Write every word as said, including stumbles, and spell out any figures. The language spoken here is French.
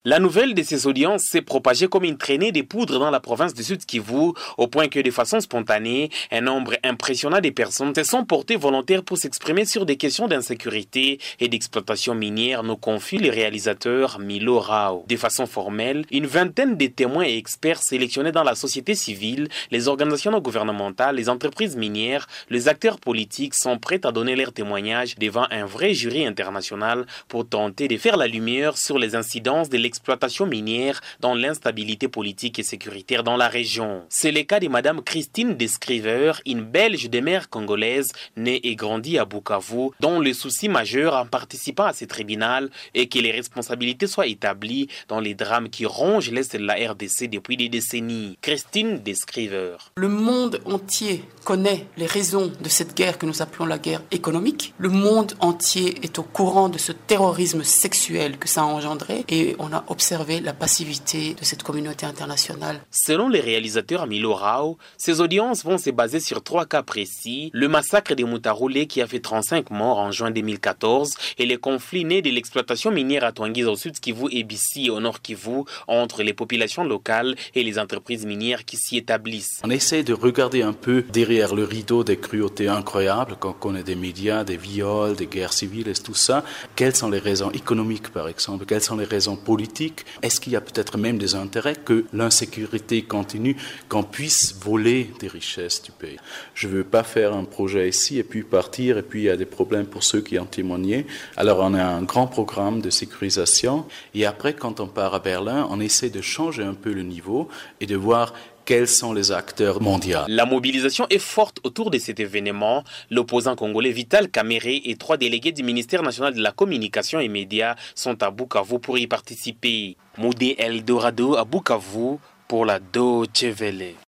La nouvelle de ces audiences s'est propagée comme une traînée de poudre dans la province du Sud Kivu, au point que de façon spontanée, un nombre impressionnant de personnes se sont portées volontaires pour s'exprimer sur des questions d'insécurité et d'exploitation minière, nous confie le réalisateur Milo Rao. De façon formelle, une vingtaine de témoins et experts sélectionnés dans la société civile, les organisations non gouvernementales, les entreprises minières, les acteurs politiques sont prêts à donner leur témoignage devant un vrai jury international pour tenter de faire la lumière sur les incidences de l'exploitation minière dans l'instabilité politique et sécuritaire dans la région. C'est le cas de Madame Christine Descriver, une Belge de mère congolaise née et grandie à Bukavu, dont le souci majeur en participant à ce tribunal est que les responsabilités soient établies dans les drames qui rongent l'Est de la R D C depuis des décennies. Christine Descriver. Le monde entier connaît les raisons de cette guerre que nous appelons la guerre économique. Le monde entier est au courant de ce terrorisme sexuel que ça a engendré et on a observé la passivité de cette communauté internationale. Selon les réalisateurs Milo Rao, ces audiences vont se baser sur trois cas précis: le massacre des Mutaroulé qui a fait trente-cinq morts en juin deux mille quatorze et les conflits nés de l'exploitation minière à Twangiza au sud Kivu et Bissi au nord Kivu entre les populations locales et les entreprises minières qui s'y établissent. On essaie de regarder un peu derrière le rideau des cruautés incroyables, quand on connaît des médias, des viols, des guerres civiles et tout ça. Quelles sont les raisons économiques par exemple? Quelles sont les raisons politiques? Est-ce qu'il y a peut-être même des intérêts que l'insécurité continue, qu'on puisse voler des richesses du pays? Je ne veux pas faire un projet ici et puis partir et puis il y a des problèmes pour ceux qui ont témoigné. Alors on a un grand programme de sécurisation et après quand on part à Berlin, on essaie de changer un peu le niveau et de voir quels sont les acteurs mondiaux. La mobilisation est forte autour de cet événement. L'opposant congolais Vital Kamere et trois délégués du ministère national de la communication et médias sont à Bukavu pour y participer. Moudé Eldorado à Bukavu pour la Deutsche Welle.